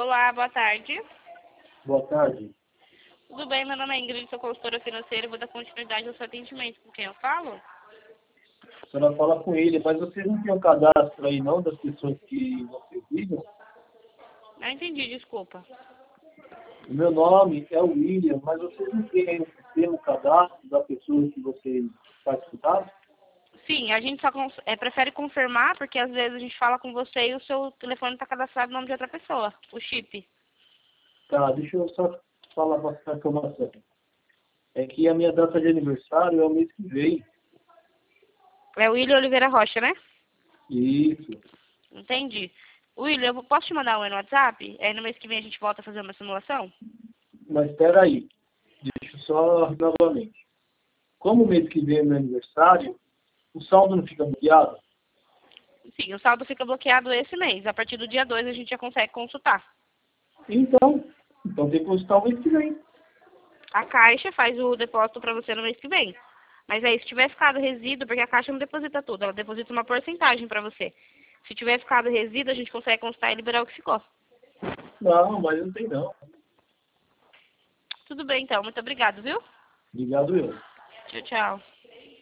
Olá, boa tarde. Boa tarde. Tudo bem? Meu nome é Ingrid, sou consultora financeira e vou dar continuidade ao seu atendimento. Com quem eu falo? A senhora fala com ele, mas você não tem o cadastro aí não das pessoas que você liga? Não entendi, desculpa. O meu nome é William, mas você não tem aí no sistema o cadastro da pessoa que você faz contato? Sim, a gente só prefere confirmar, porque às vezes a gente fala com você e o seu telefone está cadastrado no nome de outra pessoa, o chip. Tá, deixa eu só falar para essa informação. É que a minha data de aniversário é o mês que vem. É o William Oliveira Rocha, né? Isso. Entendi. William, posso te mandar um no WhatsApp? Aí no mês que vem a gente volta a fazer uma simulação? Mas espera aí. Deixa eu só novamente. Como o mês que vem é meu aniversário, o saldo não fica bloqueado? Sim, o saldo fica bloqueado esse mês. A partir do dia 2 a gente já consegue consultar. Então tem que consultar o mês que vem. A Caixa faz o depósito para você no mês que vem. Mas aí, se tiver ficado resíduo, porque a Caixa não deposita tudo, ela deposita uma porcentagem para você. Se tiver ficado resíduo, a gente consegue consultar e liberar o que ficou. Não, mas não tem não. Tudo bem, então. Muito obrigado, viu? Obrigado eu. Tchau, tchau.